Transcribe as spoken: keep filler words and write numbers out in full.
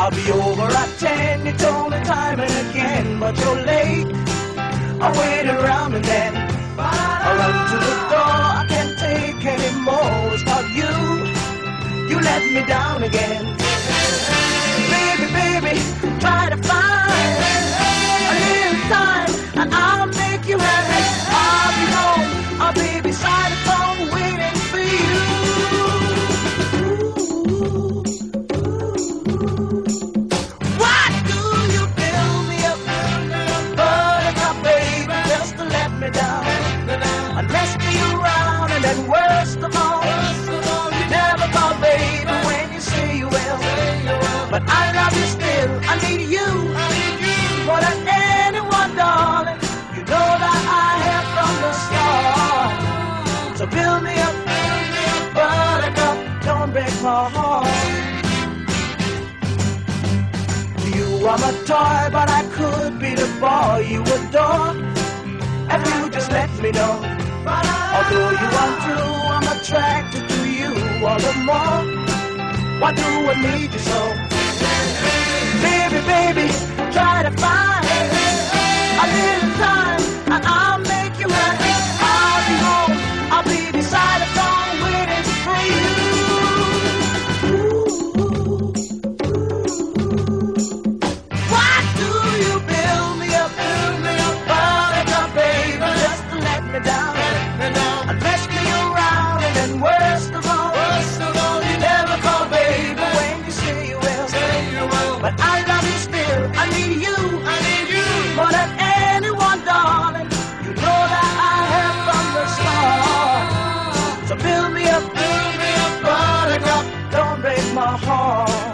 I'll be over at ten, you told me time and again, but you're late. I wait around and then I run to the door. I can't take any more without you. You let me down again. Baby, baby, try to find a little time and I'll make you happy. I'll be home, I'll be beside the phone waiting for you. Why do you fill me up, buttercup, baby, just to let me down and mess me around? And then worst of all, you never call, baby, when you say you will. But I love you still, I need you more than anyone, darling. You know that I have from the start. So build me up, buttercup, don't break my heart. You are my toy, but I could be the boy you adore if you just let me know. Although you are true, I'm attracted to you all the more. Why do I need you so? Baby, baby, try to find a little time and I'll make you happy. I'll be home, I'll be beside the phone waiting for you. Why do you build me up, build me up, buttercup, baby, just to let me down and mess me around? And then worst of all, worst of all, you never call, baby, when you say you will. Say you will. But I love you still, I need you, I need you more than anyone, darling. You know that I have from the start. So build me up, build me up, buttercup, don't break my heart.